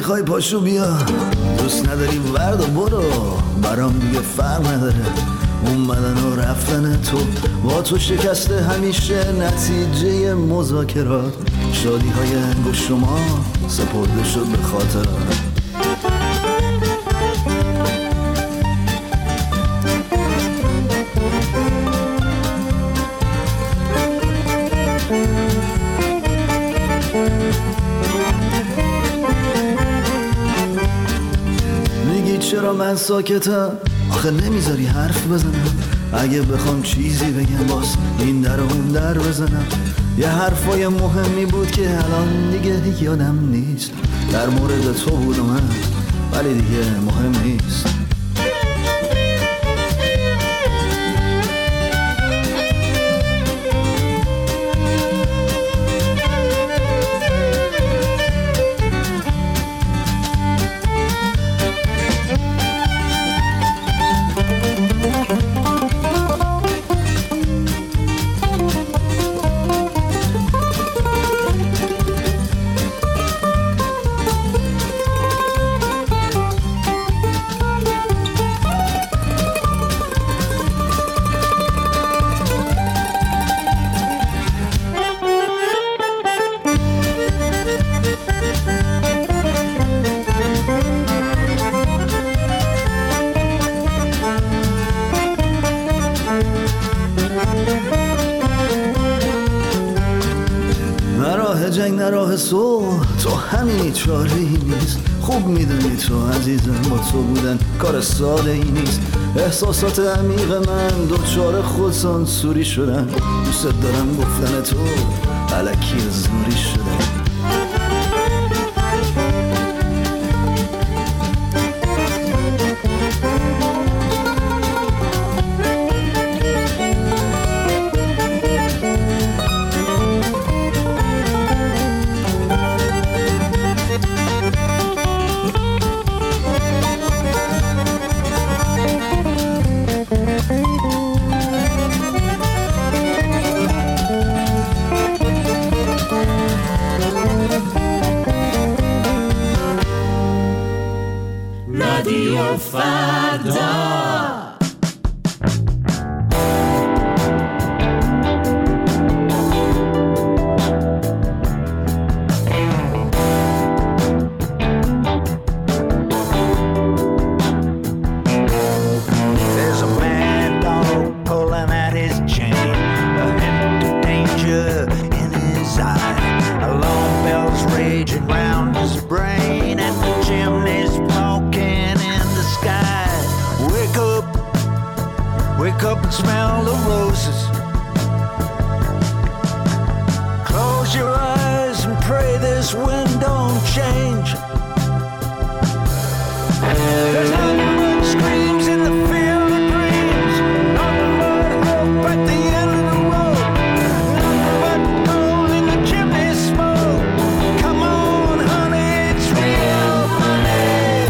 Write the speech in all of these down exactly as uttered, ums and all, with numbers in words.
نمیخوای پاشو بیا، دوست نداری ورد و برو، برام دیگه فرق نداره اومدن و رفتن تو. با تو شکسته همیشه نتیجه مذاکرات، شادی های انگشت شما سپرده شد به خاطرات. میگی چرا من ساکتم؟ آخه نمیذاری حرف بزنم. اگه بخوام چیزی بگم باز این در و اون در بزنم. یه حرفای مهمی بود که الان دیگه یادم نیست. در مورد تو بود و من، ولی دیگه مهم نیست. جنگ نه راه صلح، تو همین چاره ای نیست. خوب میدونی تو عزیزم با تو بودن کار ساده ای نیست. احساسات عمیق من دوچار خودسانسوری شدن. دوست دارم گفتن تو الکی زوری شدن. رادیو فردا. Smell the roses. Close your eyes and pray this wind don't change. There's nothing but screams in the field of dreams. Nothing but hope at the end of the road. Nothing but gold in the chimney smoke. Come on, honey, it's real money.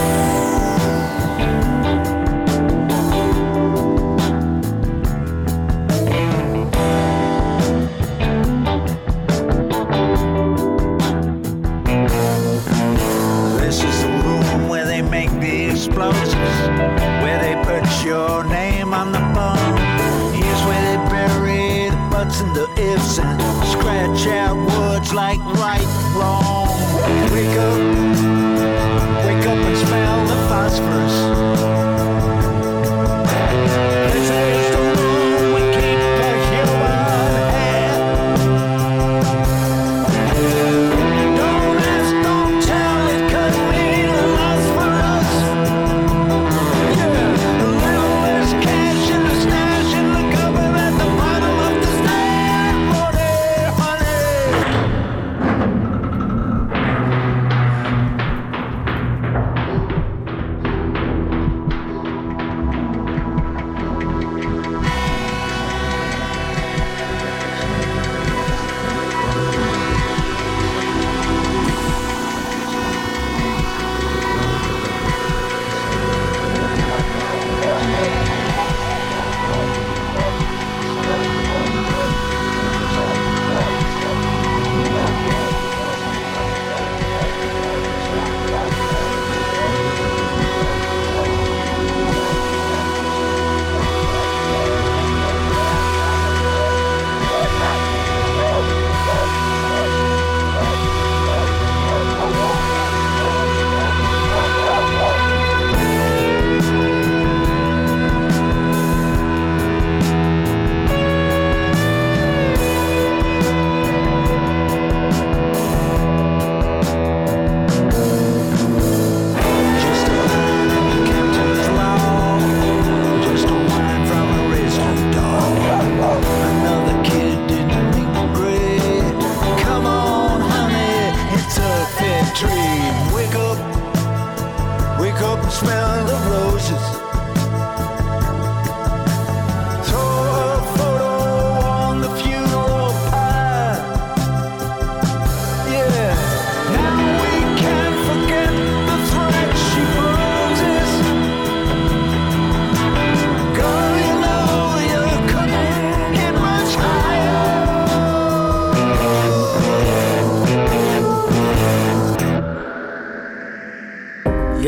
Explosives, where they put your name on the bone. Here's where they bury the buts and the ifs and scratch out words like right, wrong. Wake up, wake up and smell the phosphorus. This is the room we keep the human hair. Don't ask, don't tell, it could mean a loss for us.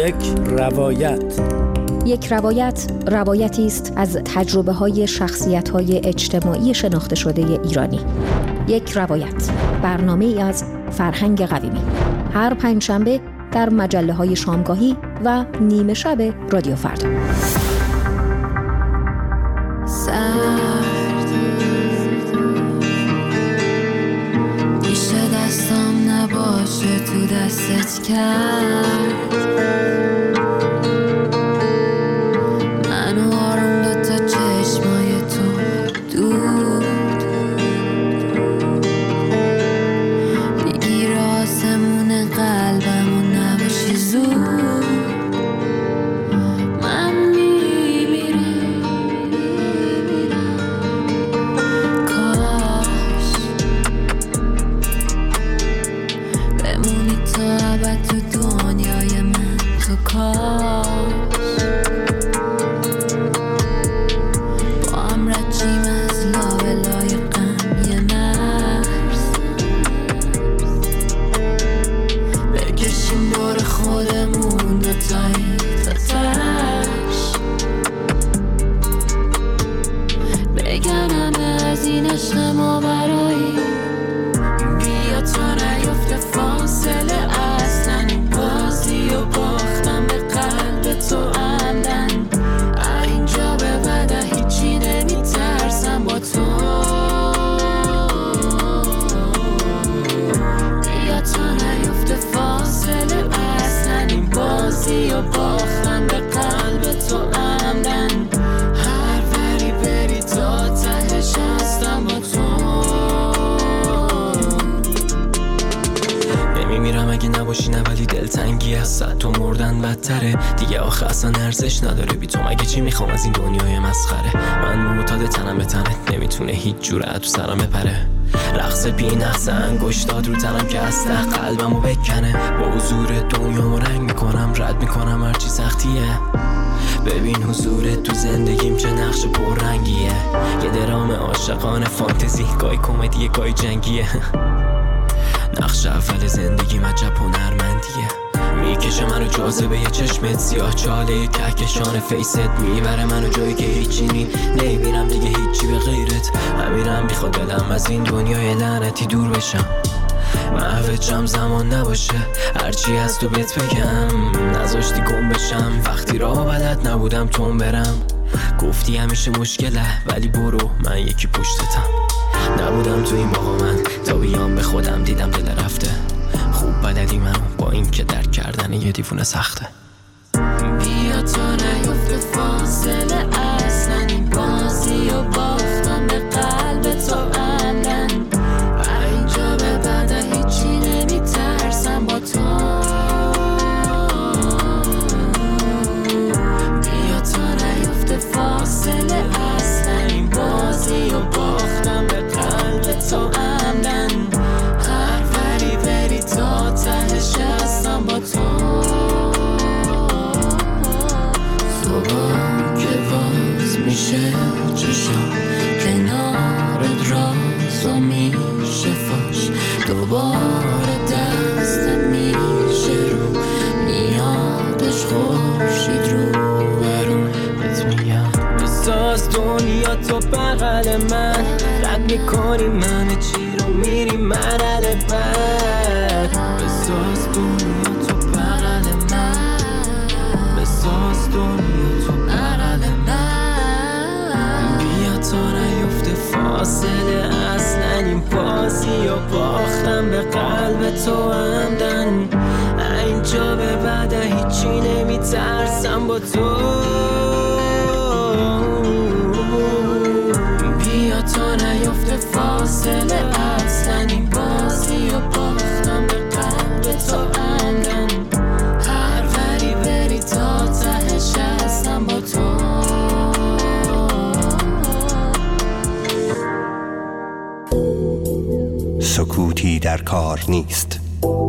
یک روایت. یک روایت روایتی است از تجربه‌های شخصیت‌های اجتماعی شناخته شده ایرانی. یک روایت، برنامه‌ای از فرهنگ قویمی. هر پنجشنبه در مجله‌های شامگاهی و نیمه شب رادیو فردا. سرد میشه دستم نباشه تو دستت کرد، منو آروم دوتا چشمای تو دود بگیر آسمون قلبم و نباشی زود. من میمیرم کاش بمونی تا ابد تو دنیای من، تو کاش با هم رچیم از لابلای غم یه مرز بکشیم دور خودمون دوتایی تا تش بگنم از این عشق ما برایی. بیا تا نیفته فاصله اصلا، این بازی و باختم به قلب تو عمدن. اینجا به بعد هیچی نمیترسم با تو. بیا تا نیفته فاصله اصلا، این بازی و باختم به قلب تو عمدن. هر وری بری تا تهش هستم با تو. نمیمیرم اگه نباشی نه، ولی دلتنگی از صد تو مردن بدتره دیگه. آخه اصلا ارزش نداره بی تو، مگه چی میخوام از این دنیای مسخره. من معتاد تنم به تنت، نمیتونه هیچ جوره تو سرم بپره. رقص بی نقص انگشتات رو تنم که استه قلبمو بکنه. با حضور دنیامو رنگ میکنم، رد میکنم هرچی سختیه. ببین حضورت تو زندگیم چه نقش پررنگیه. یه درام عاشقانه فانتزی، گای کمدیه گای جنگیه. نقش اول زندگی عجب هنرمندیه. میکشه منو جاذبه یه چشمت سیاه چاله کهکشان فیست. میبره منو جایی که هیچی نی نمیبینم دیگه هیچی به غیرت. همیرم میخواد دلم از این دنیای لعنتی دور بشم. محوجم زمان نباشه هرچی از تو بهت بگم. نذاشتی گم بشم وقتی راه بلد نبودم تون برم. گفتی همیشه مشکله ولی برو من یکی پشتتم. نبودم تو این موقع من تا بیام به خودم دیدم دل رفته. خوب بلدی منو با این که درک کردن یه دیوونه سخته. بیا تا نیفته فاصله اصلا، این بازی و باختم به قلب تو عمدن. اینجا به بعد هیچی نمیترسم با تو. بیا تا نیفته فاصله اصلا، این بازی و باختم به قلب تو عمدن. هر وری بری تا تهش هستم با تو. صبح که باز میشه چشم کنارت راز و میشه فاش. دوباره دستت میشه رو میادش خورشید رو برون. بهت میگم بساز دنیا تو بغل من، رد میکنی من چی رو میری مرحله بعد. بساز دنیا تو بغل من، بساز دنیا تو بغل من. بیا تا نیفته فاصله اصلا، این بازی و باختم به قلب تو عمدن. اینجا به بعد هیچی نمیترسم با تو. بیا تا نیفته فاصله اصلا، این بازی و باختم به قلب تو عمدن. هر وری بری تا تهش هستم با تو. سکوتی در کار نیست.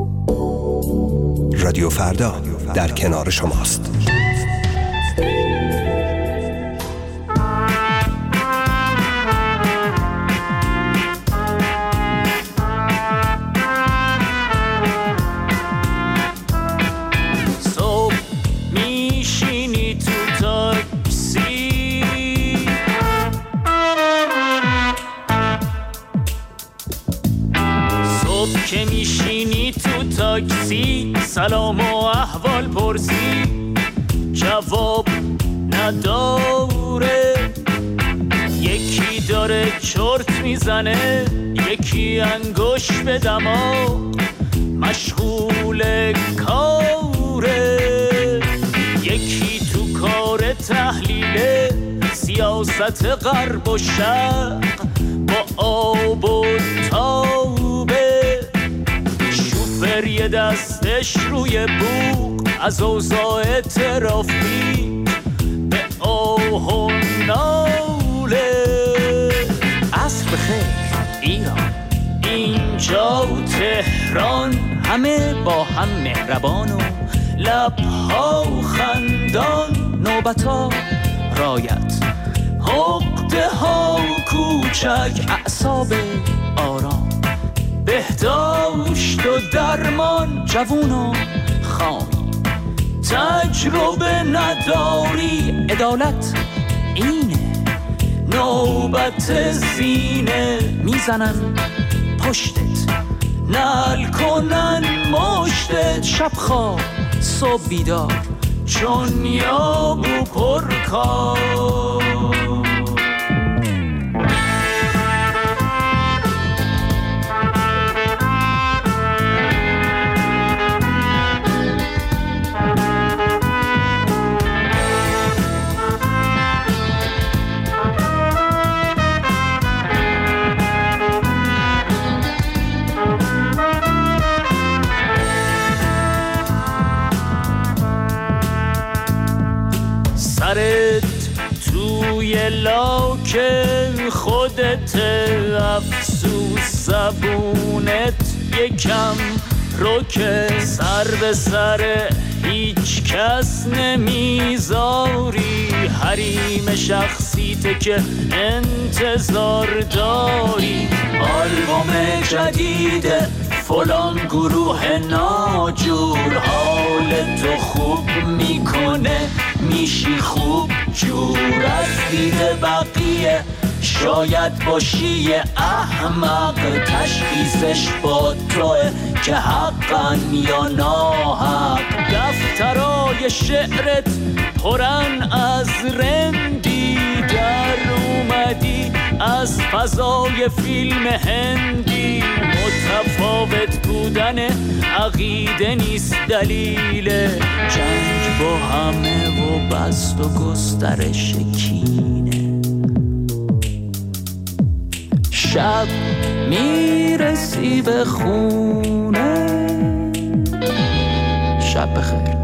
رادیو فردا در کنار شماست. که میشینی تو تاکسی سلام و احوال پرسی جواب نداره، یکی داره چرت میزنه یکی انگوش به دماغ مشغول کاره، یکی تو کار تحلیل سیاست غرب و شرق با آب و تابه، شوفر یه دستش روی بوق از اوضاع ترافیک به آه و ناله. عصر بخیر ایران، اینجا تهران، همه با هم مهربان و لبها خندان، نوبتا رایت عقده ها کوچک، اعصاب آرام، بهداشت و درمان، جوون و خامی، تجربه نداری، عدالت اینه، نوبت زینه، میزنن پشتت نل کنن مشتت، شب خواب صبح بیدار چون یابو پرکار. سرت توی لاک خودت، افسوس زبونت یکم روکه، سر به سر هیچ کس نمیذاری، حریم شخصیت که انتظار داری، آلبوم جدید فلان گروه ناجور حال تو خوب میکنه، میشی خوب جور، از دید بقیه شاید باشی احمق، تشخیصش با توه که حقا یا ناحق، دفترای شعرت پرن از رندی، در اومدی از فضای فیلم هندی، متفاوت بودن عقیده نیست دلیل جنگ با همه و بست و گسترش کینه، شب میرسی به خونه، شب بخیر.